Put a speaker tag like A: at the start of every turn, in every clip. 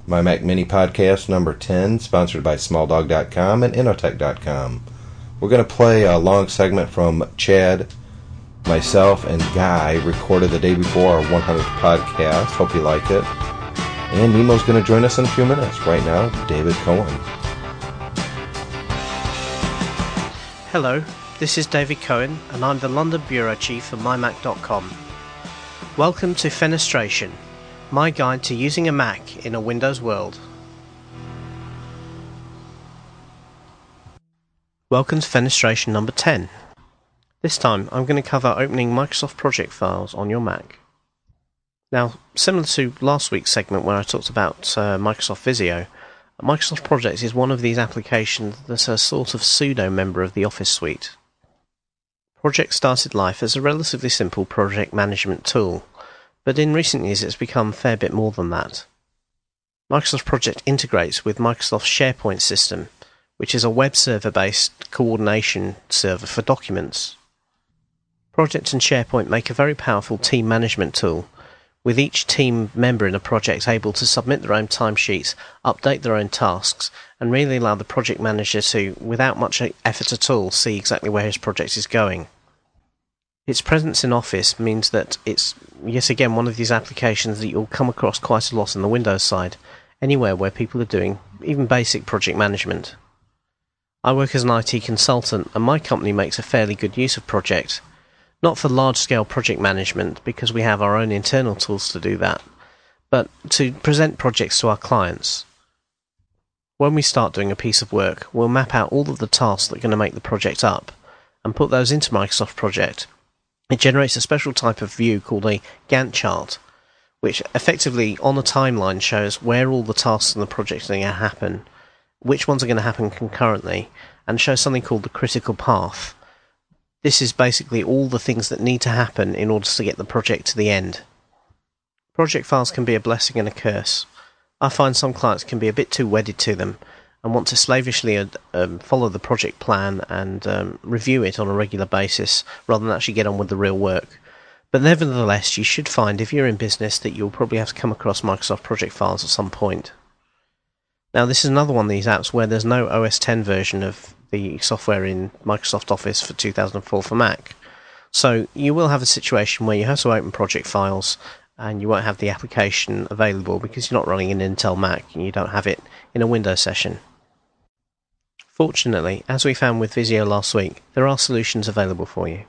A: My Mac Mini Podcast number 10, sponsored by SmallDog.com and Innotech.com. We're going to play a long segment from Chad, myself, and Guy, recorded the day before our 100th podcast. Hope you like it. And Nemo's going to join us in a few minutes. Right now, David Cohen.
B: Hello, this is David Cohen, and I'm the London Bureau Chief for MyMac.com. Welcome to Fenestration, my guide to using a Mac in a Windows world. Welcome to Fenestration number 10. This time I'm going to cover opening Microsoft project files on your Mac. Now, similar to last week's segment where I talked about Microsoft Visio, Microsoft Projects is one of these applications that's a sort of pseudo-member of the Office suite. Project started life as a relatively simple project management tool, but in recent years it's become a fair bit more than that. Microsoft Project integrates with Microsoft's SharePoint system, which is a web server-based coordination server for documents. Project and SharePoint make a very powerful team management tool, with each team member in a project able to submit their own timesheets, update their own tasks, and really allow the project manager to, without much effort at all, see exactly where his project is going. Its presence in Office means that it's, yet again, one of these applications that you'll come across quite a lot on the Windows side, anywhere where people are doing even basic project management. I work as an IT consultant, and my company makes a fairly good use of Project, not for large-scale project management, because we have our own internal tools to do that, but to present projects to our clients. When we start doing a piece of work, we'll map out all of the tasks that are going to make the project up, and put those into Microsoft Project. It generates a special type of view called a Gantt chart, which effectively on a timeline shows where all the tasks in the project are going to happen, which ones are going to happen concurrently, and shows something called the critical path. This is basically all the things that need to happen in order to get the project to the end. Project files can be a blessing and a curse. I find some clients can be a bit too wedded to them and want to slavishly follow the project plan and review it on a regular basis rather than actually get on with the real work. But nevertheless, you should find, if you're in business, that you'll probably have to come across Microsoft project files at some point. Now, this is another one of these apps where there's no OS X version of the software in Microsoft Office for 2004 for Mac. So you will have a situation where you have to open project files and you won't have the application available because you're not running an Intel Mac and you don't have it in a Windows session. Fortunately, as we found with Visio last week, there are solutions available for you.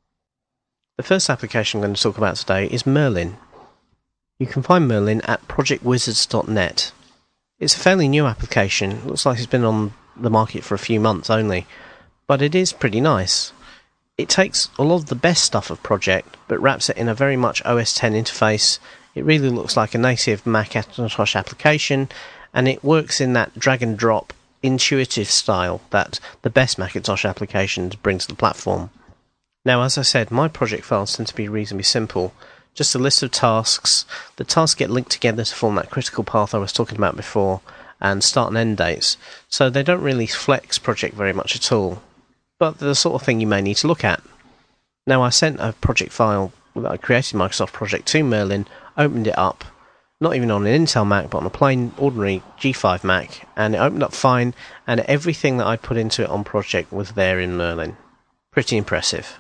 B: The first application I'm going to talk about today is Merlin. You can find Merlin at projectwizards.net. It's a fairly new application. It looks like it's been on the market for a few months only, but it is pretty nice. It takes a lot of the best stuff of Project, but wraps it in a very much OS X interface. It really looks like a native Macintosh application, and it works in that drag and drop intuitive style that the best Macintosh applications bring to the platform. Now, as I said, my project files tend to be reasonably simple. Just a list of tasks. The tasks get linked together to form that critical path I was talking about before, and start and end dates. So they don't really flex Project very much at all. But they're the sort of thing you may need to look at. Now, I sent a project file that I created Microsoft Project to Merlin, opened it up, not even on an Intel Mac, but on a plain, ordinary G5 Mac, and it opened up fine, and everything that I put into it on Project was there in Merlin. Pretty impressive.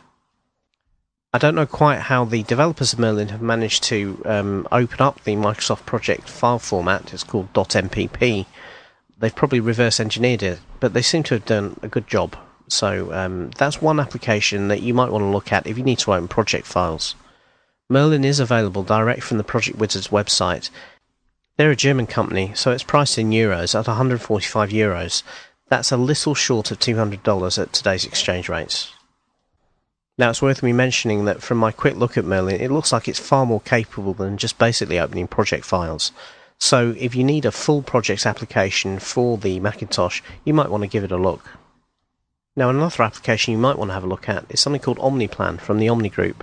B: I don't know quite how the developers of Merlin have managed to open up the Microsoft Project file format. It's called .mpp. They've probably reverse engineered it, but they seem to have done a good job. So that's one application that you might want to look at if you need to open project files. Merlin is available direct from the Project Wizards website. They're a German company, so it's priced in euros at €145. That's a little short of $200 at today's exchange rates. Now, it's worth me mentioning that from my quick look at Merlin, it looks like it's far more capable than just basically opening project files. So if you need a full project application for the Macintosh, you might want to give it a look. Now, another application you might want to have a look at is something called OmniPlan from the Omni Group.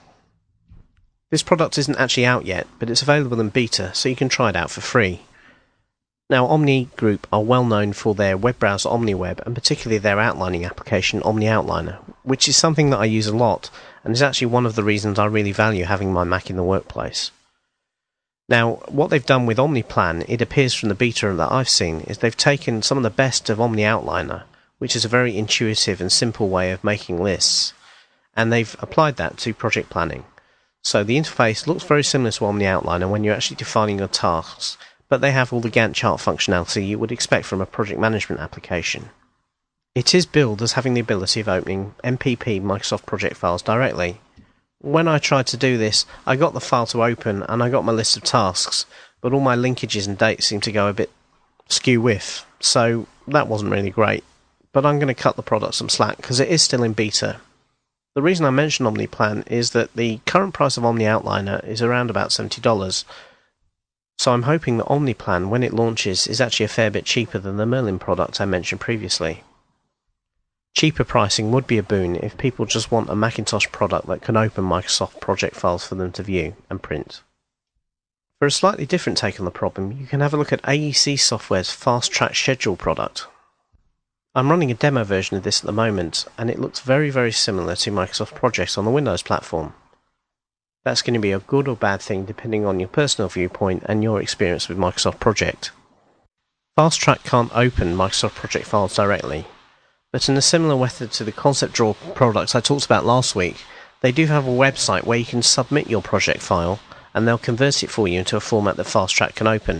B: This product isn't actually out yet, but it's available in beta, so you can try it out for free. Now, Omni Group are well known for their web browser OmniWeb, and particularly their outlining application OmniOutliner, which is something that I use a lot, and is actually one of the reasons I really value having my Mac in the workplace. Now, what they've done with OmniPlan, it appears from the beta that I've seen, is they've taken some of the best of OmniOutliner, which is a very intuitive and simple way of making lists, and they've applied that to project planning. So the interface looks very similar to OmniOutliner when you're actually defining your tasks, but they have all the Gantt chart functionality you would expect from a project management application. It is billed as having the ability of opening MPP Microsoft project files directly. When I tried to do this, I got the file to open and I got my list of tasks, but all my linkages and dates seemed to go a bit skew-whiff, so that wasn't really great. But I'm going to cut the product some slack because it is still in beta. The reason I mention OmniPlan is that the current price of OmniOutliner is around about $70, so I'm hoping that OmniPlan, when it launches, is actually a fair bit cheaper than the Merlin product I mentioned previously. Cheaper pricing would be a boon if people just want a Macintosh product that can open Microsoft project files for them to view and print. For a slightly different take on the problem, you can have a look at AEC Software's Fast Track Schedule product. I'm running a demo version of this at the moment, and it looks very, very similar to Microsoft Projects on the Windows platform. That's going to be a good or bad thing depending on your personal viewpoint and your experience with Microsoft Project. Fast Track can't open Microsoft Project files directly, but in a similar method to the Concept Draw products I talked about last week, they do have a website where you can submit your project file and they'll convert it for you into a format that Fast Track can open.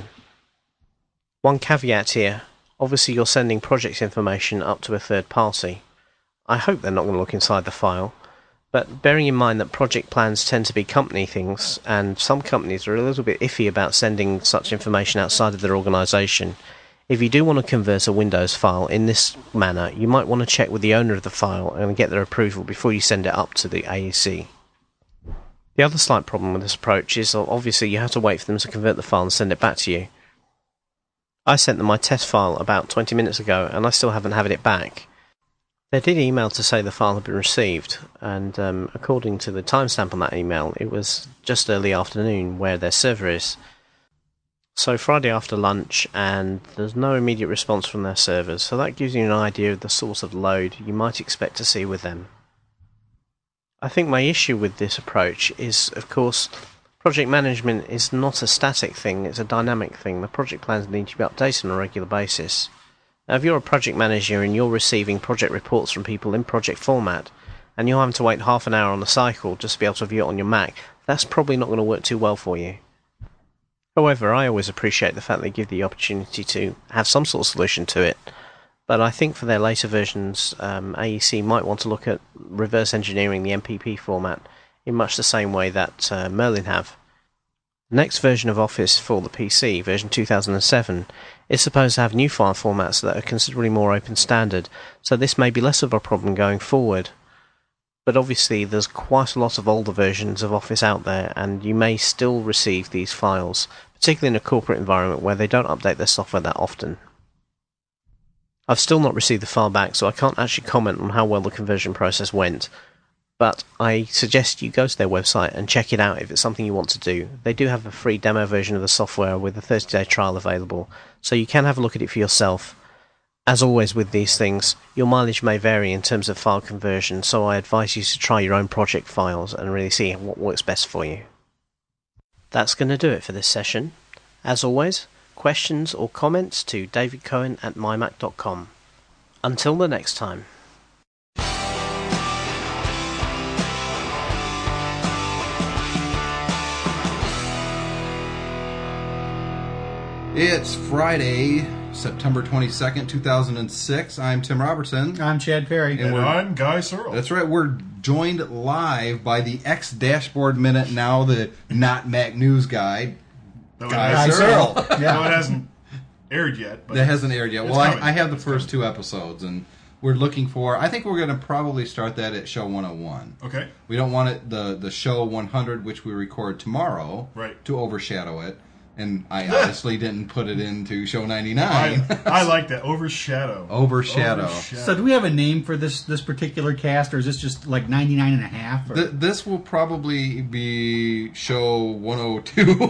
B: One caveat here, obviously you're sending project information up to a third party. I hope they're not going to look inside the file, but bearing in mind that project plans tend to be company things, and some companies are a little bit iffy about sending such information outside of their organisation, if you do want to convert a Windows file in this manner, you might want to check with the owner of the file and get their approval before you send it up to the AEC. The other slight problem with this approach is obviously you have to wait for them to convert the file and send it back to you. I sent them my test file about 20 minutes ago and I still haven't had it back. They did email to say the file had been received, and according to the timestamp on that email, it was just early afternoon where their server is. So Friday after lunch, and there's no immediate response from their servers, so that gives you an idea of the sort of load you might expect to see with them. I think my issue with this approach is, of course, project management is not a static thing, it's a dynamic thing. The project plans need to be updated on a regular basis. Now, if you're a project manager and you're receiving project reports from people in project format, and you're having to wait half an hour on the cycle just to be able to view it on your Mac, that's probably not going to work too well for you. However, I always appreciate the fact they give the opportunity to have some sort of solution to it, but I think for their later versions, AEC might want to look at reverse engineering the MPP format in much the same way that Merlin have. The next version of Office for the PC, version 2007, is supposed to have new file formats that are considerably more open standard, so this may be less of a problem going forward. But obviously there's quite a lot of older versions of Office out there, and you may still receive these files, particularly in a corporate environment where they don't update their software that often. I've still not received the file back, so I can't actually comment on how well the conversion process went, but I suggest you go to their website and check it out if it's something you want to do. They do have a free demo version of the software with a 30-day trial available, so you can have a look at it for yourself. As always with these things, your mileage may vary in terms of file conversion, so I advise you to try your own project files and really see what works best for you. That's going to do it for this session. As always, questions or comments to davidcohen@mymac.com. Until the next time.
C: It's Friday, September 22nd, 2006. I'm Tim Robertson.
D: I'm Chad Perry.
E: And I'm Guy Searle.
C: That's right. We're joined live by the X-Dashboard Minute, now the Not Mac News Guy, Guy Searle.
E: Yeah. Well, it hasn't aired yet. But
C: that hasn't aired yet. Well,
E: coming.
C: I have the first two episodes, and we're looking for... I think we're going to probably start that at show 101.
E: Okay.
C: We don't want it the show 100, which we record tomorrow,
E: right,
C: to overshadow it. And I honestly didn't put it into show 99.
E: I like that. Overshadow.
D: So do we have a name for this particular cast, or is this just like 99 and a half?
C: This will probably be show 102.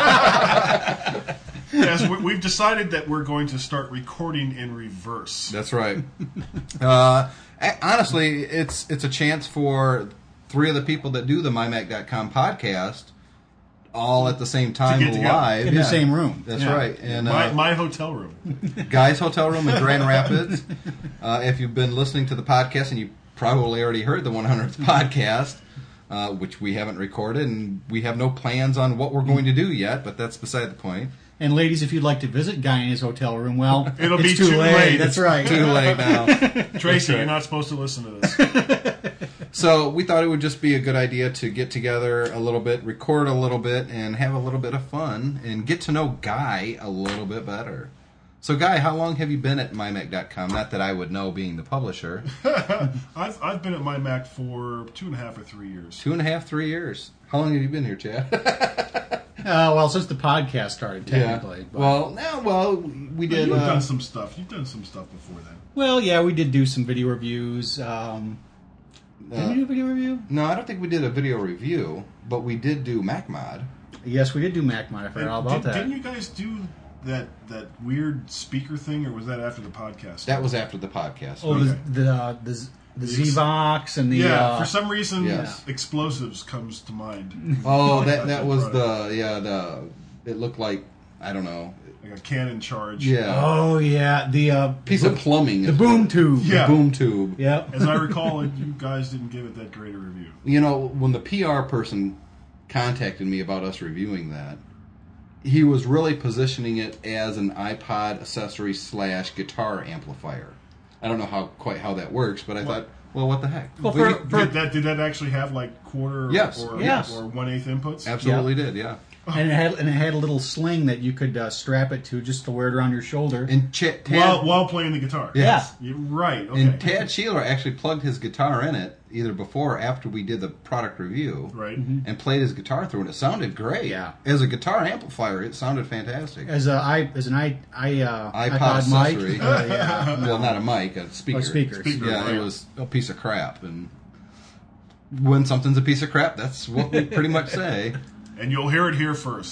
E: Yes, we've decided that we're going to start recording in reverse.
C: That's right. Honestly, it's a chance for three of the people that do the MyMac.com podcast all at the same time
E: get together.
C: live.
D: In the same room.
C: That's
D: Yeah.
C: right. And
E: My hotel room.
C: Guy's Hotel Room in Grand Rapids. If you've been listening to the podcast, and you probably already heard the 100th podcast, which we haven't recorded, and we have no plans on what we're going to do yet, but that's beside the point.
D: And ladies, if you'd like to visit Guy in his hotel room, well,
E: It'll
D: it's
E: be too late.
D: That's right.
C: Too late now.
E: Tracy, you're not supposed to listen to this.
C: So we thought it would just be a good idea to get together a little bit, record a little bit, and have a little bit of fun, and get to know Guy a little bit better. So, Guy, how long have you been at mymac.com? Not that I would know, being the publisher.
E: I've been at my Mac for 2.5 or 3 years.
C: 2.5, 3 years. How long have you been here, Chad?
D: Well, since the podcast started, technically.
C: Yeah.
D: But,
C: We did.
E: You've done some stuff. You've done some stuff before then.
D: well, yeah, we did do some video reviews. Did we do a video review?
C: No, I don't think we did a video review, but we did do MacMod.
D: Yes, we did do MacMod. I forgot all about that.
E: Didn't you guys do that weird speaker thing, or was that after the podcast?
C: That was after the podcast.
D: Oh,
E: Okay.
D: the Zvox and the...
E: Yeah, for some reason,
C: Yes.
E: explosives comes to mind.
C: Oh, that was it looked like, I don't know,
E: Like a cannon charge.
C: yeah,
D: Oh, yeah, the...
C: piece of plumbing.
D: the boom tube.
E: Yeah.
C: The boom tube.
D: Yep.
E: As I recall, you guys didn't give it that great a review.
C: You know, when the PR person contacted me about us reviewing that, he was really positioning it as an iPod accessory / guitar amplifier. I don't know quite how that works, but I thought, well, what the heck?
D: Well,
E: Did that actually have like quarter
C: Yes.
E: or
D: Yes.
E: or 1/8 inputs?
C: Absolutely did, yeah.
D: And it had a little sling that you could strap it to just to wear it around your shoulder.
C: And
E: While playing the guitar.
C: Yes.
E: You're right. Okay.
C: And Tad Sheeler actually plugged his guitar in it either before or after we did the product review,
E: Right.
C: and played his guitar through, and it sounded great.
D: Yeah.
C: As a guitar amplifier, it sounded fantastic.
D: As an
C: iPod
D: iPod mic.
C: accessory.
D: Yeah.
C: Well, not a mic, a speaker.
D: Oh, speakers.
C: Yeah,
E: right.
C: it was a piece of crap, and when something's a piece of crap, that's what we pretty much say.
E: And you'll hear it here first.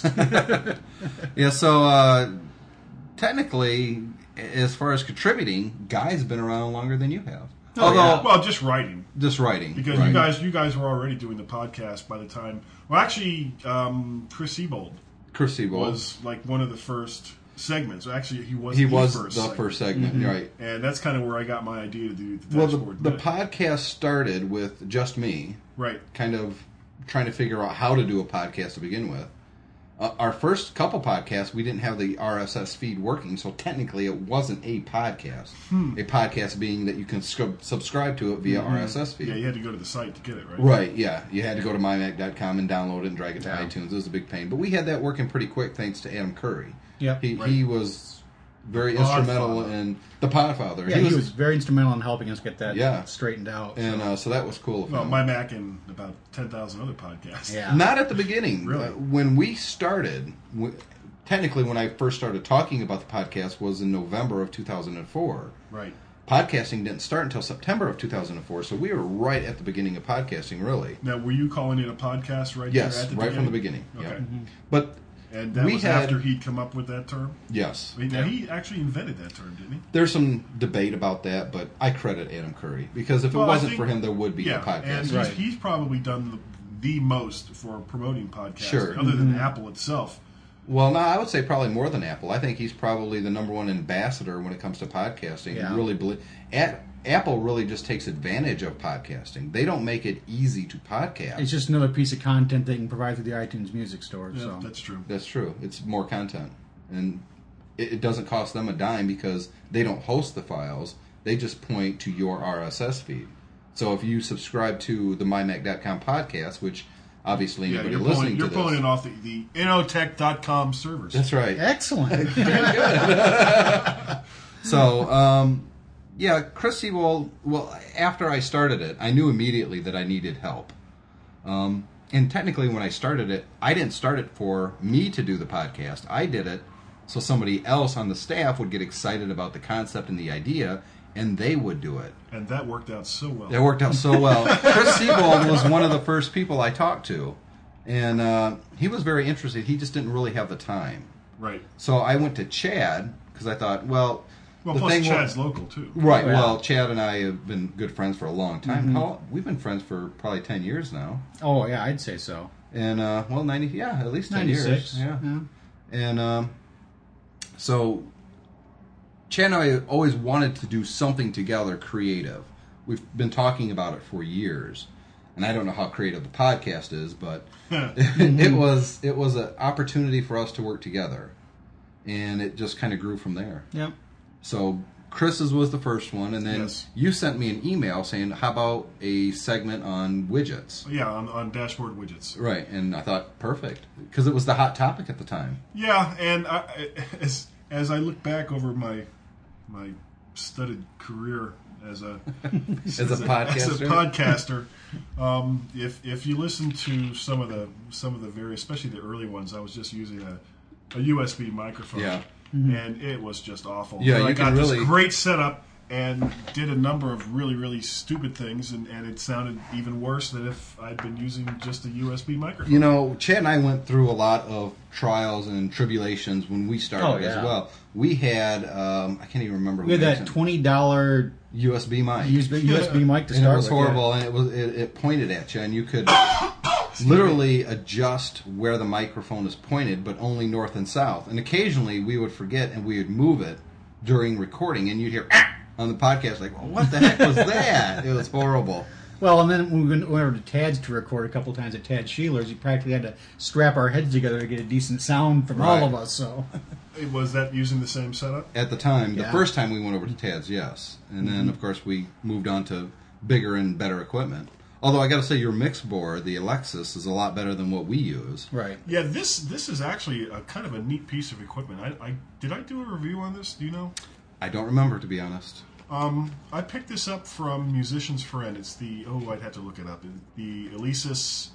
C: Yeah, so technically, as far as contributing, Guy's been around longer than you have. Although,
E: Well, just writing.
C: just writing.
E: Because
C: right.
E: you guys were already doing the podcast by the time. Well, actually, Chris Siebold
C: Chris Siebold.
E: was like one of the first segments. Actually, he was
C: He
E: the
C: was
E: first
C: the
E: segment.
C: first segment, right.
E: And that's kind of where I got my idea to do the
C: Well,
E: dashboard.
C: the
E: minute.
C: podcast started with just me,
E: Right.
C: kind of trying to figure out how to do a podcast to begin with. Our first couple podcasts, we didn't have the RSS feed working, so technically it wasn't a podcast. A podcast being that you can subscribe to it via RSS feed.
E: Yeah, you had to go to the site to get it, right?
C: Right, yeah. You had to go to mymac.com and download it and drag it to
D: Yeah.
C: iTunes. It was a big pain. But we had that working pretty quick thanks to Adam Curry.
D: Yep.
C: He was very
E: The
C: instrumental
E: Podfather.
C: in the Podfather.
D: Yeah, he was very instrumental in helping us get that
C: Yeah.
D: straightened out.
C: And so that was cool of
E: Well,
C: him.
E: my Mac and about 10,000 other podcasts.
D: Yeah.
C: Not at the beginning.
E: Really?
C: When we started, technically when I first started talking about the podcast was in November of 2004.
E: Right.
C: Podcasting didn't start until September of 2004, so we were right at the beginning of podcasting, really.
E: Now, were you calling it a podcast right
C: Yes,
E: there at the
C: right
E: beginning?
C: from the beginning.
E: Okay.
C: Yeah. But
E: And that
C: we
E: was
C: had,
E: after he'd come up with that term?
C: yes.
E: I mean, now, he actually invented that term, didn't he?
C: There's some debate about that, but I credit Adam Curry because if it
E: Well, I
C: wasn't
E: think-
C: for him, there would be
E: yeah,
C: no podcast.
E: and
D: Right.
E: he's probably done the most for promoting podcasts,
C: Sure.
E: other than Apple itself.
C: Well, no, I would say probably more than Apple. I think he's probably the number one ambassador when it comes to podcasting.
D: Yeah.
C: Really believe Apple really just takes advantage of podcasting. They don't make it easy to podcast.
D: It's just another piece of content they can provide through the iTunes Music Store.
E: Yeah,
D: So
E: that's true.
C: That's true. It's more content, and it doesn't cost them a dime because they don't host the files. They just point to your RSS feed. So if you subscribe to the mymac.com podcast, which obviously
E: Yeah,
C: anybody
E: you're
C: listening
E: pulling
C: to this,
E: it off the Innotech.com servers.
C: that's right.
D: excellent.
C: So, yeah, Chris Siebold, well, after I started it, I knew immediately that I needed help. And technically, when I started it, I didn't start it for me to do the podcast. I did it so somebody else on the staff would get excited about the concept and the idea, and they would do it.
E: And that worked out so well.
C: It worked out so well. Chris Siebold was one of the first people I talked to, and he was very interested. He just didn't really have the time.
E: Right.
C: So I went to Chad because I thought, well,
E: Well,
C: the
E: plus
C: thing
E: Chad's local too.
C: Right.
D: Yeah.
C: Well, Chad and I have been good friends for a long time. We've been friends for probably 10 years now.
D: Oh yeah, I'd say so.
C: And well, 90, yeah, at least 10
D: 96.
C: years. Yeah. And so Chad and I always wanted to do something together creative. We've been talking about it for years. And I don't know how creative the podcast is, but it was an opportunity for us to work together. And it just kind of grew from there.
D: Yep.
C: So Chris's was the first one, and then
E: Yes.
C: you sent me an email saying, how about a segment on widgets?
E: Yeah, on dashboard widgets.
C: Right, and I thought, perfect, because it was the hot topic at the time.
E: Yeah, and as I look back over my studded career as a podcaster, if you listen to some of the various, especially the early ones, I was just using a USB microphone.
C: Yeah.
E: And it was just awful.
C: Yeah,
E: So I
C: you
E: got
C: can really-
E: this great setup and did a number of really, really stupid things, and it sounded even worse than if I'd been using just a USB microphone.
C: You know, Chad and I went through a lot of trials and tribulations when we started as well. We had, I can't even remember.
D: We had that $20
C: USB mic.
D: USB mic to
C: And
D: start
C: it was
D: with,
C: horrible, and it pointed at you, and you could literally adjust where the microphone is pointed, but only north and south. And occasionally we would forget, and we would move it during recording, and you'd hear on the podcast, like, well, what the heck was that? It was horrible.
D: Well, and then when we went over to Tad's to record a couple times at Tad Sheeler's, you practically had to strap our heads together to get a decent sound from all of us. So,
E: Was that using the same setup?
C: At the time, the
D: Yeah.
C: first time we went over to Tad's, yes. And then, of course, we moved on to bigger and better equipment. Although I got to say, your mix board, the Alexis, is a lot better than what we use.
D: right.
E: Yeah, this is actually a kind of a neat piece of equipment. Did I do a review on this? Do you know?
C: I don't remember, to be honest.
E: I picked this up from Musician's Friend. It's I'd have to look it up. The Alesis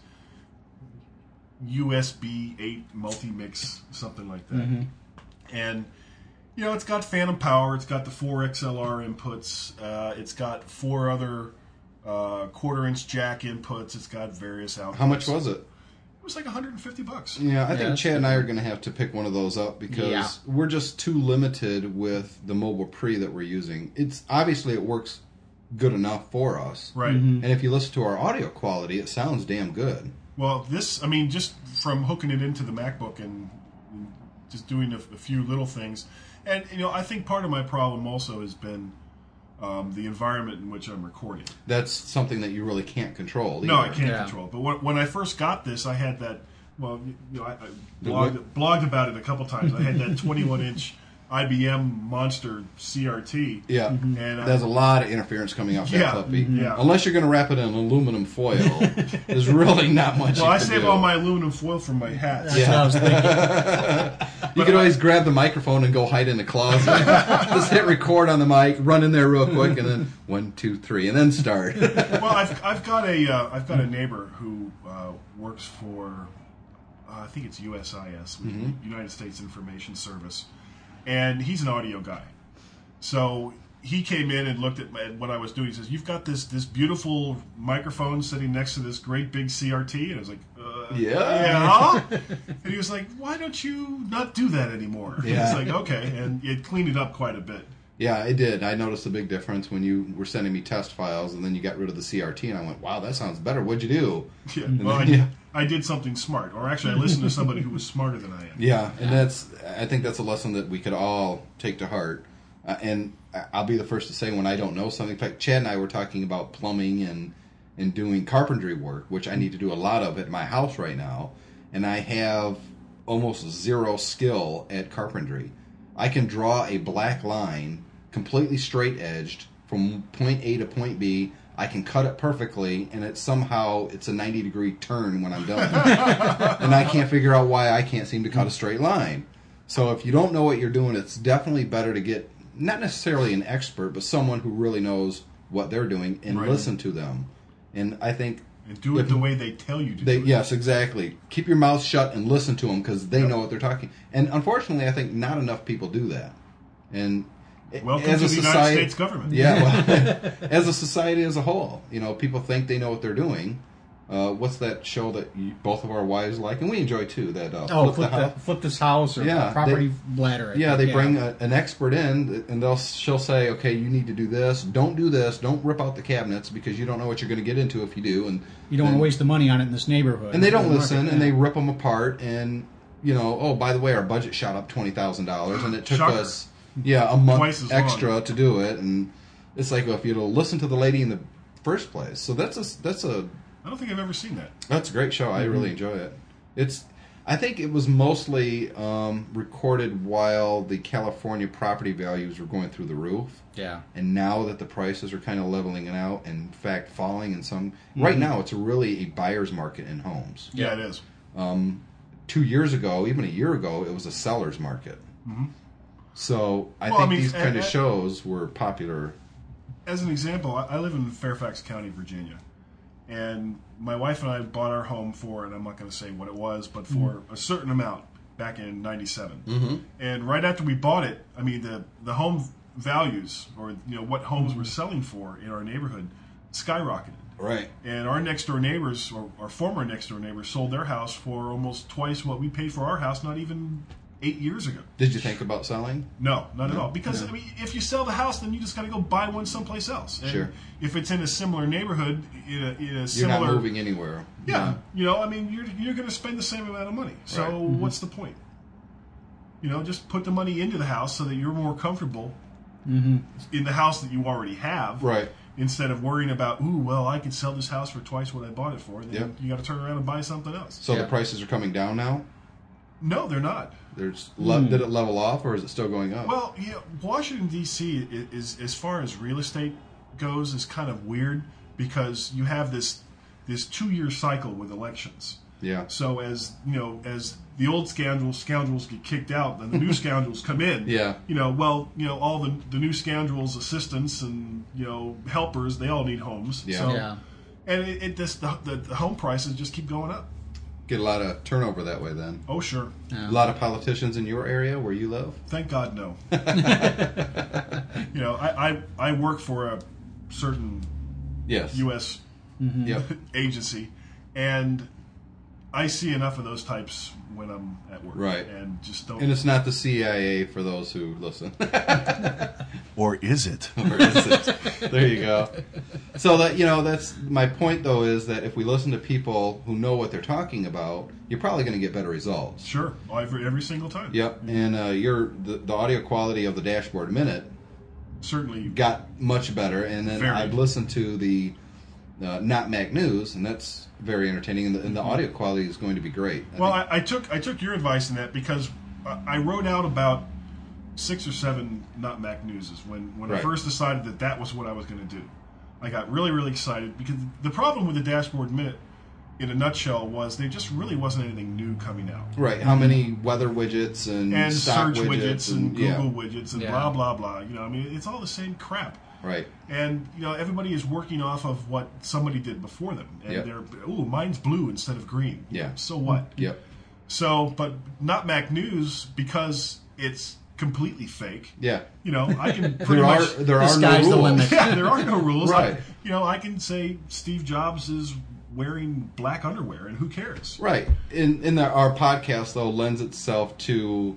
E: USB 8 multi-mix, something like that. And, you know, it's got phantom power. It's got the 4 XLR inputs. It's got 4 other quarter-inch jack inputs. It's got various outputs.
C: How much was it?
E: It was like $150.
C: Yeah, I think
D: that's
C: Chad and I are going to have to pick one of those up because we're just too limited with the mobile pre that we're using. It's obviously it works good enough for us.
E: Right.
C: And if you listen to our audio quality, it sounds damn good.
E: Well, this, I mean, just from hooking it into the MacBook and just doing a few little things. And, you know, I think part of my problem also has been the environment in which I'm recording.
C: That's something that you really can't control.
E: No, I
C: either.
E: can't
D: Yeah.
E: control it. But when I first got this, I had that, well, you know, I
C: The
E: blogged about it a couple times. I had that 21-inch IBM Monster CRT.
C: Yeah,
E: And
C: there's a lot of interference coming off that
E: Yeah,
C: puppy.
E: yeah.
C: Unless you're going to wrap it in aluminum foil, there's really not much.
E: well,
C: you
E: I
C: can
E: save
C: do.
E: all my aluminum foil from my hats.
D: That's what I was thinking.
C: You can always grab the microphone and go hide in the closet. Just hit record on the mic, run in there real quick, and then 1, 2, 3, and then start.
E: Well, I've got a neighbor who works for I think it's USIS, which is the United States Information Service, and he's an audio guy. So he came in and looked at what I was doing. He says, "You've got this beautiful microphone sitting next to this great big CRT," and I was like,
C: Yeah.
E: And he was like, "Why don't you not do that anymore?"
C: Yeah.
E: It's like, okay, and it cleaned it up quite a bit.
C: Yeah, it did. I noticed a big difference when you were sending me test files, and then you got rid of the CRT, and I went, "Wow, that sounds better. What'd you do?"
E: Yeah. Well, I did something smart, or actually, I listened to somebody who was smarter than I am.
C: Yeah, and I think that's a lesson that we could all take to heart. And I'll be the first to say when I don't know something. In fact, Chad and I were talking about plumbing and doing carpentry work, which I need to do a lot of at my house right now. And I have almost zero skill at carpentry. I can draw a black line, completely straight-edged, from point A to point B. I can cut it perfectly, and it's a 90-degree turn when I'm done. And I can't figure out why I can't seem to cut a straight line. So if you don't know what you're doing, it's definitely better to get, not necessarily an expert, but someone who really knows what they're doing and
E: Right.
C: listen to them. And I think...
E: And do it the way they tell you to do it.
C: Yes, exactly. Keep your mouth shut and listen to them because they know what they're talking. And unfortunately, I think not enough people do that. And
E: Welcome
C: as
E: to
C: a
E: the
C: society,
E: United States government.
C: Yeah, well, as a society as a whole, people think they know what they're doing. what's that show that both of our wives like, and we enjoy too? That
D: Flip This House or Property Ladder.
C: They bring an expert in, and she'll say, okay, you need to do this. Don't do this. Don't rip out the cabinets because you don't know what you're going to get into if you do. And
D: you don't want to waste the money on it in this neighborhood.
C: And they don't listen, and they rip them apart. And oh, by the way, our budget shot up $20,000, and it took us a month extra to do it. And it's like, well, if you'd listen to the lady in the first place. So that's a
E: I don't think I've ever seen that.
C: That's a great show. I really enjoy it. I think it was mostly recorded while the California property values were going through the roof.
D: Yeah.
C: And now that the prices are kind of leveling out, and in fact falling in some... Right now, it's really a buyer's market in homes.
E: Yeah, it is.
C: 2 years ago, even a year ago, it was a seller's market. Mm-hmm. So I think these kind of shows were popular.
E: As an example, I live in Fairfax County, Virginia. And my wife and I bought our home for, and I'm not going to say what it was, but for a certain amount back in '97. Mm-hmm. And right after we bought it, I mean, the home values, or what homes were selling for in our neighborhood, skyrocketed.
C: Right.
E: And our next door neighbors, or our former next door neighbors, sold their house for almost twice what we paid for our house, not even 8 years ago.
C: Did you think about selling?
E: No, not at all. Because I mean, if you sell the house, then you just got to go buy one someplace else. And
C: sure.
E: If it's in a similar neighborhood, in a similar,
C: you're not moving anywhere.
E: Yeah. I mean, you're going to spend the same amount of money. So what's the point? Just put the money into the house so that you're more comfortable in the house that you already have.
C: Right.
E: Instead of worrying about, I could sell this house for twice what I bought it for. Then you got to turn around and buy something else.
C: So the prices are coming down now?
E: No, they're not.
C: Did it level off, or is it still going up?
E: Well, Washington, D.C. is, as far as real estate goes, is kind of weird because you have this 2-year cycle with elections.
C: Yeah.
E: So as the old scoundrels get kicked out, then the new scoundrels come in.
C: Yeah.
E: All the new scoundrels' assistants and helpers, they all need homes.
C: Yeah.
E: So, and the home prices just keep going up.
C: Get a lot of turnover that way then.
E: Oh, sure.
C: Yeah. A lot of politicians in your area where you live?
E: Thank God, no. I work for a certain U.S. agency, and I see enough of those types when I'm at work.
C: Right.
E: And just don't...
C: And it's not the CIA for those who listen.
E: Or is it?
C: There you go. So that's my point, though, is that if we listen to people who know what they're talking about, you're probably going to get better results.
E: Sure, every single time.
C: Yep, and the audio quality of the Dashboard Minute
E: certainly
C: got much better. And then I've listened to the Not Mac News, and that's very entertaining, and the audio quality is going to be great.
E: I took your advice in that because I wrote out about 6 or 7 Not Mac Newses when I first decided that was what I was going to do. I got really, really excited because the problem with the Dashboard Minute, in a nutshell, was there just really wasn't anything new coming out.
C: Right. How many weather widgets and stock
E: search widgets and Google widgets and blah, blah, blah. I mean, it's all the same crap.
C: Right.
E: And, everybody is working off of what somebody did before them. And they're, mine's blue instead of green.
C: Yeah.
E: So what?
C: Yep.
E: So, but Not Mac News, because it's completely fake.
C: Yeah.
E: I can pretty much...
C: There are no rules.
D: The limit.
E: Yeah, there are no rules.
C: Right.
E: I can say Steve Jobs is wearing black underwear, and who cares?
C: Right. Our podcast, though, lends itself to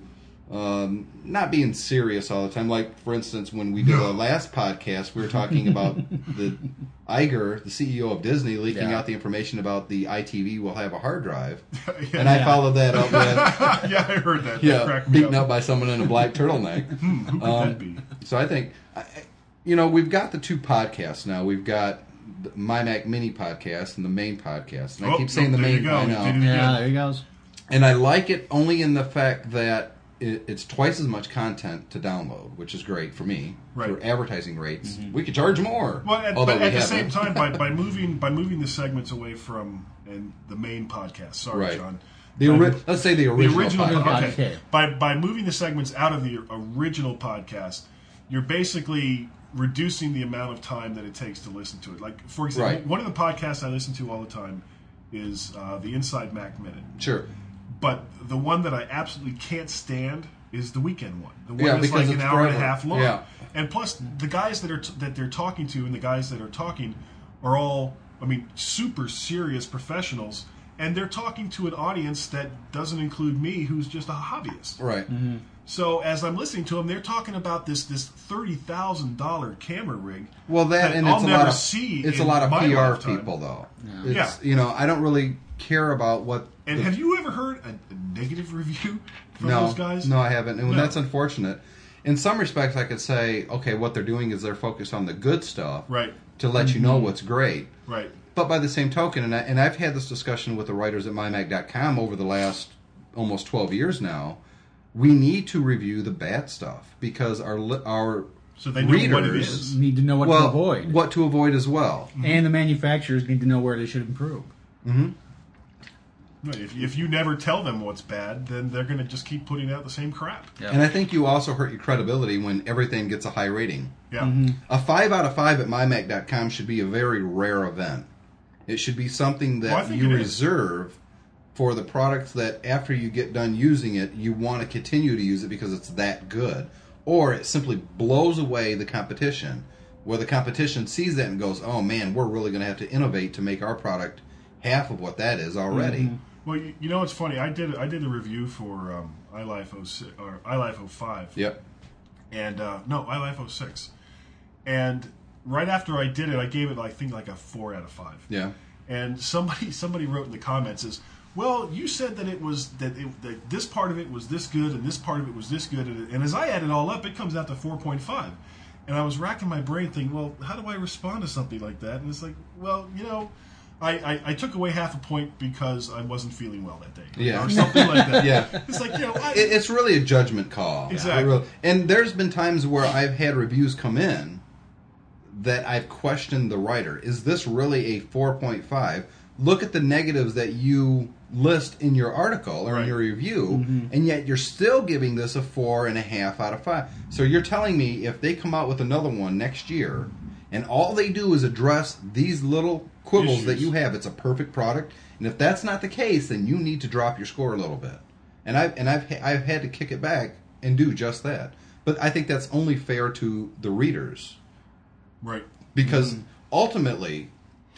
C: not being serious all the time. Like, for instance, when we did the last podcast, we were talking about the Iger, the CEO of Disney, leaking out the information about the ITV will have a hard drive. And I followed that up with...
E: Yeah, I heard that.
C: Yeah, beaten up by someone in a black turtleneck.
E: Who could that be?
C: So I think, we've got the 2 podcasts now. We've got the My Mac Mini podcast and the main podcast. And I keep saying the main by now.
D: Yeah, there he goes.
C: And I like it only in the fact that it's twice as much content to download, which is great for me.
E: Right.
C: For advertising rates, we could charge more.
E: Well, but at the same time, by moving the segments away from the main podcast. Sorry, John.
C: Let's say the original podcast.
E: Okay. By moving the segments out of the original podcast, you're basically reducing the amount of time that it takes to listen to it. Like, for example, one of the podcasts I listen to all the time is the Inside Mac Minute.
C: Sure.
E: But the one that I absolutely can't stand is the weekend one. The one that's like an hour and a half long.
C: Yeah.
E: And plus, the guys that they're talking to and the guys that are talking are all I mean, super serious professionals, and they're talking to an audience that doesn't include me, who's just a hobbyist.
C: Right.
D: Mm-hmm.
E: So as I'm listening to them, they're talking about this $30,000 camera rig.
C: Well, and
E: I'll
C: it's a
E: never
C: lot of
E: see.
C: it's a
E: in
C: lot of
E: my
C: PR
E: lifetime.
C: people, though.
E: Yeah.
C: It's, I don't really care about what.
E: And have you ever heard a negative review from
C: No,
E: those guys?
C: no, I haven't, and
E: No.
C: that's unfortunate. In some respects, I could say, okay, what they're doing is they're focused on the good stuff,
E: Right.
C: to let you know what's great.
E: Right.
C: But by the same token, and I've had this discussion with the writers at MyMac.com over the last almost 12 years now, we need to review the bad stuff because our
E: So they know
C: readers
E: what it is.
D: Need to know what to avoid.
C: What to avoid as well.
D: And the manufacturers need to know where they should improve.
E: Right. If you never tell them what's bad, then they're going to just keep putting out the same crap.
D: Yeah.
C: And I think you also hurt your credibility when everything gets a high rating.
E: Yeah.
C: A 5 out of 5 at MyMac.com should be a very rare event. It should be something
E: Well, I
C: that
E: think
C: you
E: it is.
C: reserve for the products that after you get done using it, you want to continue to use it because it's that good. Or it simply blows away the competition, where the competition sees that and goes, oh man, we're really going to have to innovate to make our product half of what that is already.
E: Well, you know what's funny? I did a review for iLife 06 or iLife 05.
C: Yep.
E: And no, iLife 06. And right after I did it, I gave it I think like a 4 out of 5.
C: Yeah.
E: And somebody wrote in the comments is, well, you said that that this part of it was this good and this part of it was this good, and as I add it all up, it comes out to 4.5. And I was racking my brain thinking, well, how do I respond to something like that? And it's like, well, I took away half a point because I wasn't feeling well that day.
C: Yeah.
E: Or something like that.
C: Yeah.
E: It's like,
C: It's really a judgment call.
E: Exactly.
C: It really- and there's been times where I've had reviews come in that I've questioned the writer. Is this really a 4.5? Look at the negatives that you list in your article or in
E: Right.
C: your review, and yet you're still giving this a 4.5 out of 5. So you're telling me if they come out with another one next year, and all they do is address these little quibbles that
E: Issues.
C: you have, it's a perfect product. And if that's not the case, then you need to drop your score a little bit. And I've had to kick it back and do just that. But I think that's only fair to the readers.
E: right.
C: Because ultimately,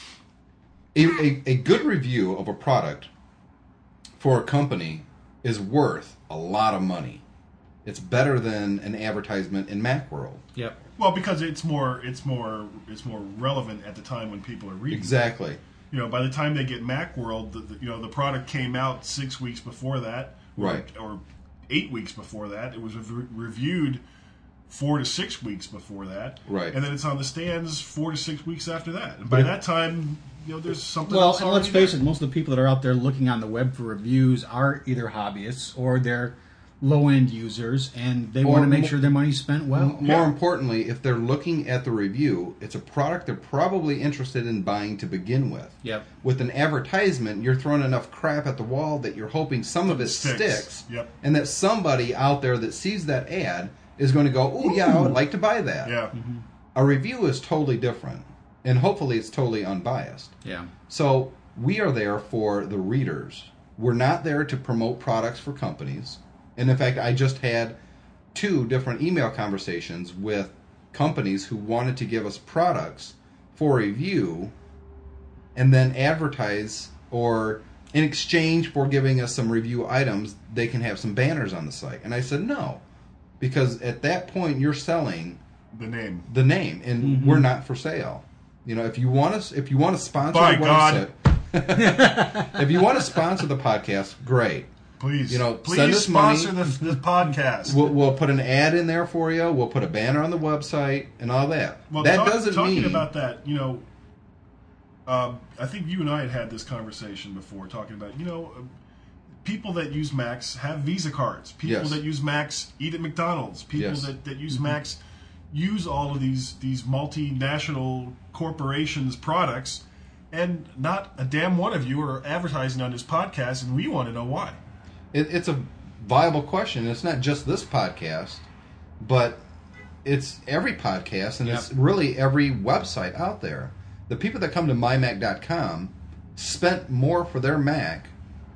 C: a good review of a product for a company is worth a lot of money. It's better than an advertisement in Macworld.
D: Yep.
E: Well, because it's more relevant at the time when people are reading.
C: Exactly.
E: By the time they get Macworld, the product came out 6 weeks before that,
C: Right.
E: or 8 weeks before that. It was reviewed 4 to 6 weeks before that,
C: Right.
E: And then it's on the stands 4 to 6 weeks after that. And by that time, there's something.
D: Well,
E: else
D: and let's
E: already
D: face
E: there.
D: it, most of the people that are out there looking on the web for reviews are either hobbyists or they're low-end users, and they want to make sure their money's spent well.
C: More importantly, if they're looking at the review, it's a product they're probably interested in buying to begin with.
D: Yep.
C: With an advertisement, you're throwing enough crap at the wall that you're hoping some of it sticks.
E: Yep.
C: And that somebody out there that sees that ad is going to go, "Oh yeah, I would like to buy that."
E: Yeah.
C: A review is totally different, and hopefully it's totally unbiased.
D: Yeah.
C: So we are there for the readers. We're not there to promote products for companies. And in fact, I just had 2 different email conversations with companies who wanted to give us products for review and then advertise, or in exchange for giving us some review items, they can have some banners on the site. And I said no, because at that point you're selling
E: The name.
C: the name, and we're not for sale. If you want to sponsor
E: By
C: the
E: God.
C: website, if you want to sponsor the podcast, great.
E: Please,
C: Send
E: please
C: us money.
E: sponsor the podcast.
C: We'll put an ad in there for you. We'll put a banner on the website and all that.
E: Well,
C: That doesn't
E: talking
C: mean
E: about that, I think you and I had this conversation before, talking about, people that use Macs have Visa cards. People
C: Yes.
E: that use Macs eat at McDonald's. People
C: Yes.
E: that use Macs use all of these multinational corporations' products, and not a damn one of you are advertising on this podcast, and we want to know why.
C: it's a viable question. It's not just this podcast, but it's every podcast, and it's really every website out there. The people that come to mymac.com spent more for their Mac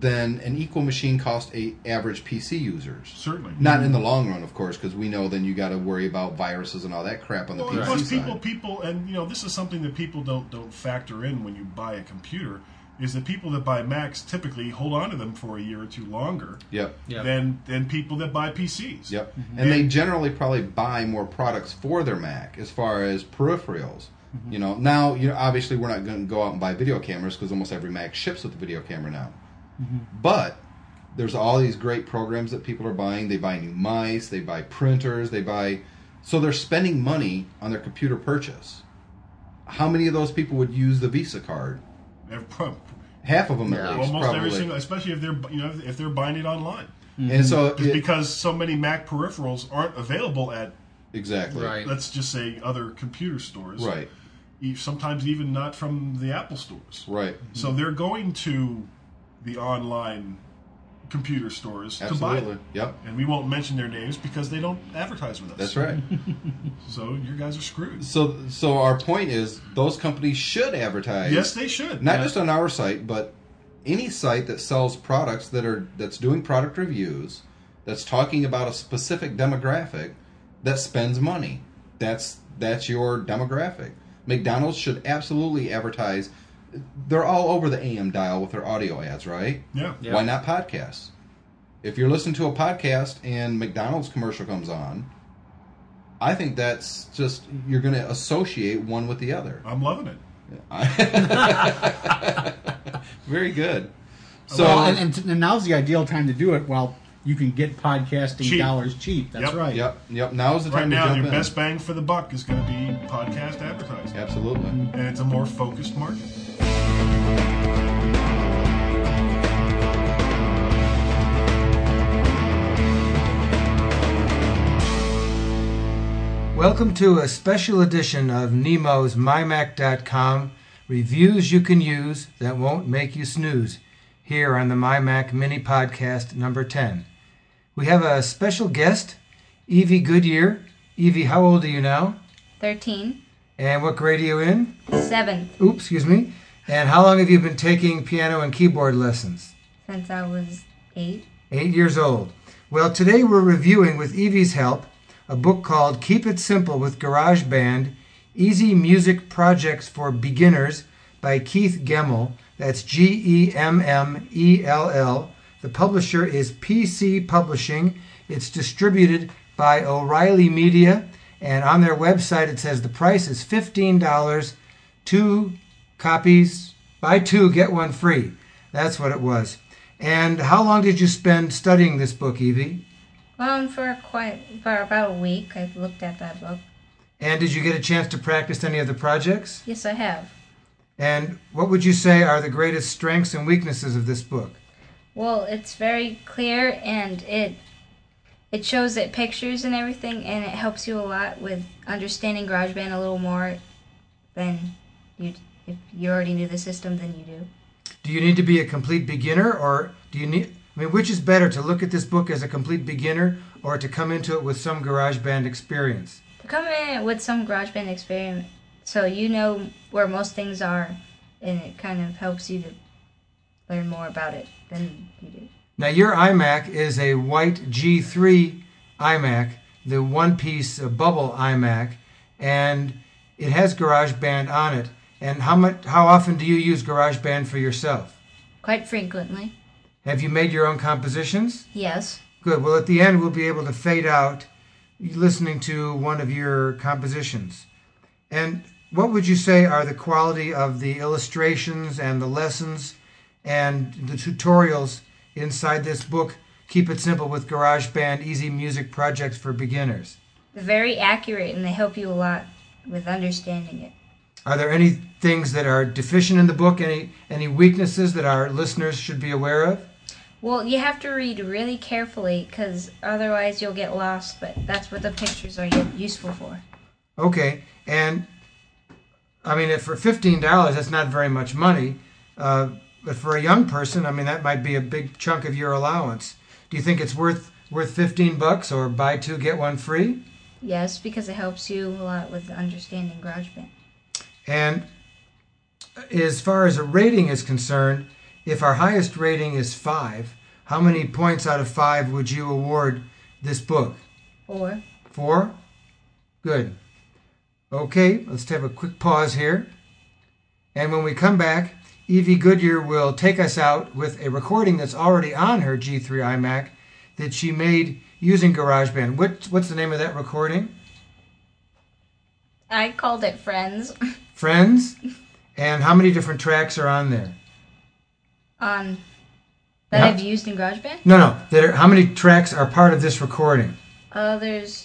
C: than an equal machine costs a average PC users.
E: Certainly.
C: Not in the long run, of course, because we know then you got to worry about viruses and all that crap on the PC
E: plus
C: side.
E: people, and this is something that people don't factor in when you buy a computer, is that people that buy Macs typically hold on to them for a year or two longer.
C: Yep.
E: Than people that buy PCs.
C: Yep. And they generally probably buy more products for their Mac as far as peripherals. Now, obviously we're not going to go out and buy video cameras because almost every Mac ships with a video camera now. But there's all these great programs that people are buying. They buy new mice, they buy printers, so they're spending money on their computer purchase. How many of those people would use the Visa card? Half of them at least.
E: Almost
C: probably.
E: every single, especially if they're buying it online.
C: And so
E: because so many Mac peripherals aren't available at
C: exactly
D: Right.
E: let's just say other computer stores.
C: Right.
E: Sometimes even not from the Apple stores.
C: Right.
E: So they're going to the online computer stores to buy
C: Absolutely.
E: it.
C: Yep.
E: And we won't mention their names because they don't advertise with us.
C: That's right.
E: So you guys are screwed.
C: So our point is those companies should advertise.
E: Yes, they should.
C: Not just on our site, but any site that sells products that's doing product reviews, that's talking about a specific demographic that spends money. That's your demographic. McDonald's should absolutely advertise. They're all over the AM dial with their audio ads, right?
E: Yeah.
C: Why not podcasts? If you're listening to a podcast and McDonald's commercial comes on, I think that's just, you're going to associate one with the other.
E: I'm loving it.
C: Very good. So,
D: and now's the ideal time to do it while you can get podcasting
E: Cheap.
D: dollars cheap. That's
E: Yep.
D: right.
C: Yep. Now's the
E: Right
C: time to
E: now,
C: jump
E: your
C: in.
E: best bang for the buck is going to be podcast advertising.
C: Absolutely.
E: And it's a more focused market.
F: Welcome to a special edition of Nemo's MyMac.com, reviews you can use that won't make you snooze, here on the MyMac Mini Podcast number 10. We have a special guest, Evie Goodyear. Evie, how old are you now?
G: 13.
F: And what grade are you in?
G: 7.
F: Oops, excuse me. And how long have you been taking piano and keyboard lessons?
G: Since I was 8.
F: 8 years old. Well, today we're reviewing, with Evie's help, a book called Keep It Simple with GarageBand, Easy Music Projects for Beginners by Keith Gemmell. That's Gemmell. The publisher is PC Publishing. It's distributed by O'Reilly Media. And on their website it says the price is $15, 2 copies, buy 2, get 1 free. That's what it was. And how long did you spend studying this book, Evie?
G: Well, for about a week, I've looked at that book.
F: And did you get a chance to practice any of the projects?
G: Yes, I have.
F: And what would you say are the greatest strengths and weaknesses of this book?
G: Well, it's very clear, and it shows it pictures and everything, and it helps you a lot with understanding GarageBand a little more than if you already knew the system than you do.
F: Do you need to be a complete beginner, or do you need... which is better, to look at this book as a complete beginner or to come into it with some GarageBand experience?
G: To come in with some GarageBand experience, so you know where most things are, and it kind of helps you to learn more about it than you do.
F: Now, your iMac is a white G3 iMac, the one-piece bubble iMac, and it has GarageBand on it. And how often do you use GarageBand for yourself?
G: Quite frequently.
F: Have you made your own compositions?
G: Yes.
F: Good. Well, at the end, we'll be able to fade out listening to one of your compositions. And what would you say are the quality of the illustrations and the lessons and the tutorials inside this book, Keep It Simple with GarageBand, Easy Music Projects for Beginners?
G: They're very accurate, and they help you a lot with understanding it.
F: Are there any things that are deficient in the book, any weaknesses that our listeners should be aware of?
G: Well, you have to read really carefully, because otherwise you'll get lost, but that's what the pictures are useful for.
F: Okay, and for $15, that's not very much money, but for a young person, that might be a big chunk of your allowance. Do you think it's worth $15, or buy 2, get 1 free?
G: Yes, because it helps you a lot with understanding GarageBand.
F: And as far as a rating is concerned, if our highest rating is 5, how many points out of 5 would you award this book?
G: 4.
F: 4? Good. Okay, let's have a quick pause here. And when we come back, Evie Goodyear will take us out with a recording that's already on her G3 iMac that she made using GarageBand. What's the name of that recording?
G: I called it Friends.
F: Friends? And how many different tracks are on there?
G: That
F: Yeah.
G: I've used in GarageBand?
F: No. How many tracks are part of this recording?
G: There's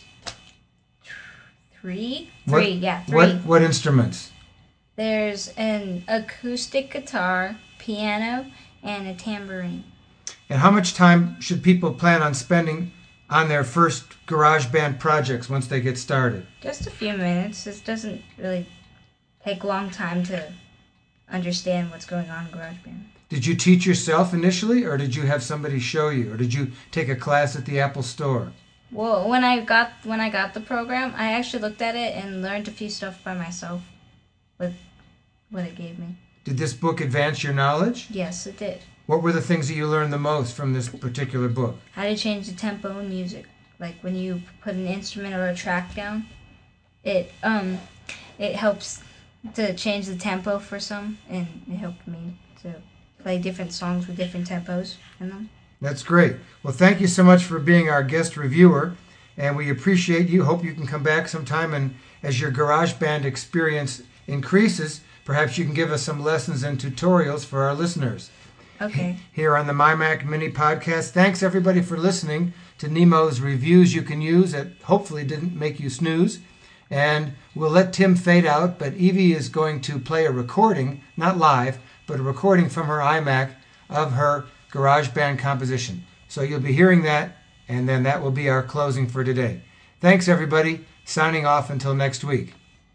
G: 3.
F: What-
G: 3, yeah, 3.
F: What instruments?
G: There's an acoustic guitar, piano, and a tambourine.
F: And how much time should people plan on spending on their first GarageBand projects once they get started?
G: Just a few minutes. It doesn't really take a long time to understand what's going on in GarageBand.
F: Did you teach yourself initially, or did you have somebody show you, or did you take a class at the Apple Store?
G: Well, when I got the program, I actually looked at it and learned a few stuff by myself with what it gave me.
F: Did this book advance your knowledge?
G: Yes, it did.
F: What were the things that you learned the most from this particular book?
G: How to change the tempo in music. Like when you put an instrument or a track down, it helps to change the tempo for some, and it helped me to play different songs with different tempos in them.
F: That's great. Well, thank you so much for being our guest reviewer, and we appreciate you. Hope you can come back sometime, and as your GarageBand experience increases, perhaps you can give us some lessons and tutorials for our listeners.
G: Okay.
F: Here on the MyMac Mini Podcast. Thanks, everybody, for listening to Nemo's reviews you can use that hopefully didn't make you snooze. And we'll let Tim fade out, but Evie is going to play a recording, not live, but a recording from her iMac of her GarageBand composition. So you'll be hearing that, and then that will be our closing for today. Thanks, everybody. Signing off until next week.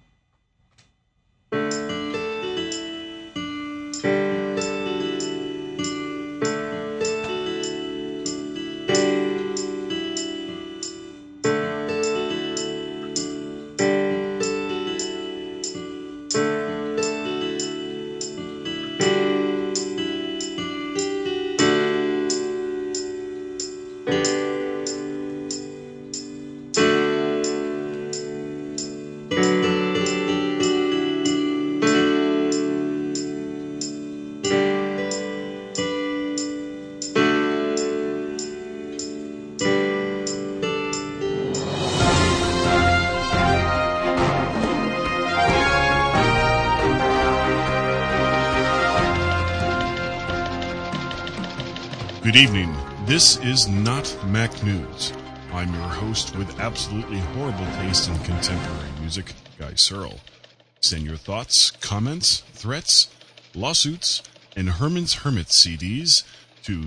E: Good evening. This is Not Mac News. I'm your host with absolutely horrible taste in contemporary music, Guy Searle. Send your thoughts, comments, threats, lawsuits, and Herman's Hermit CDs to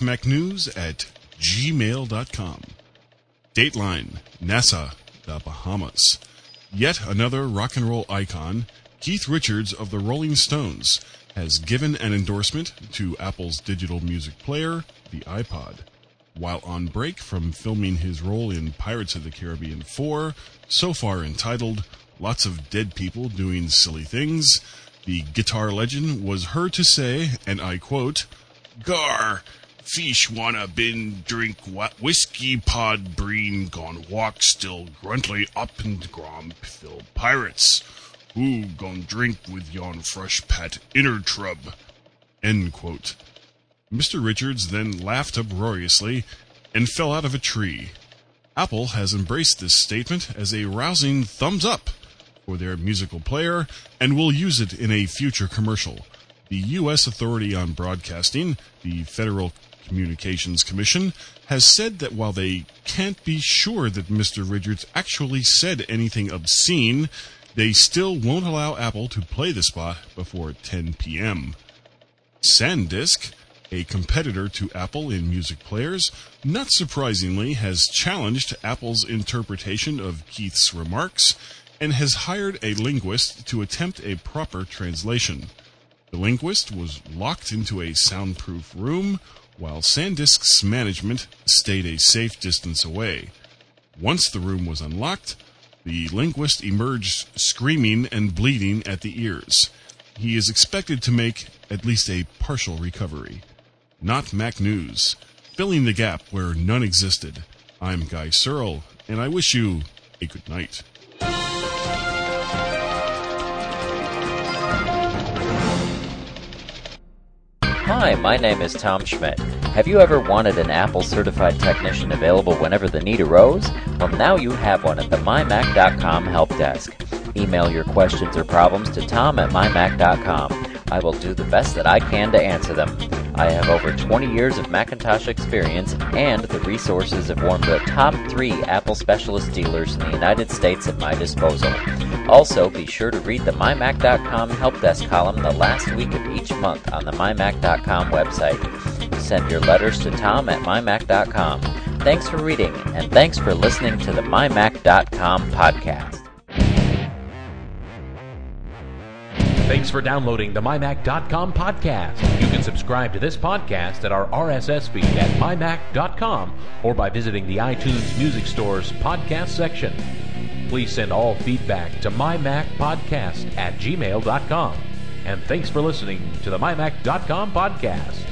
E: notmacnews@gmail.com. Dateline, NASA, the Bahamas. Yet another rock and roll icon, Keith Richards of the Rolling Stones, has given an endorsement to Apple's digital music player, the iPod. While on break from filming his role in Pirates of the Caribbean 4, so far entitled Lots of Dead People Doing Silly Things, the guitar legend was heard to say, and I quote, "Gar, fish wanna bin drink whiskey pod breen gone walk still gruntly up and grom fill pirates. Who gon' drink with yon fresh pat inner trub?" End quote. Mr. Richards then laughed uproariously and fell out of a tree. Apple has embraced this statement as a rousing thumbs up for their musical player and will use it in a future commercial. The U.S. Authority on Broadcasting, the Federal Communications Commission, has said that while they can't be sure that Mr. Richards actually said anything obscene, they still won't allow Apple to play the spot before 10 p.m. SanDisk, a competitor to Apple in music players, not surprisingly has challenged Apple's interpretation of Keith's remarks and has hired a linguist to attempt a proper translation. The linguist was locked into a soundproof room while SanDisk's management stayed a safe distance away. Once the room was unlocked, the linguist emerged screaming and bleeding at the ears. he is expected to make at least a partial recovery. Not Mac News, filling the gap where none existed. I'm Guy Searle, and I wish you a good night.
H: Hi, my name is Tom Schmidt. Have you ever wanted an Apple certified technician available whenever the need arose? Well, now you have one at the mymac.com help desk. Email your questions or problems to tom@mymac.com. I will do the best that I can to answer them. I have over 20 years of Macintosh experience and the resources of one of the top 3 Apple specialist dealers in the United States at my disposal. Also, be sure to read the mymac.com help desk column the last week of each month on the mymac.com website. Send your letters to tom@mymac.com. Thanks for reading, and thanks for listening to the mymac.com podcast.
I: Thanks for downloading the mymac.com podcast. You can subscribe to this podcast at our RSS feed at mymac.com or by visiting the iTunes Music Store's podcast section. Please send all feedback to mymacpodcast@gmail.com. And thanks for listening to the mymac.com podcast.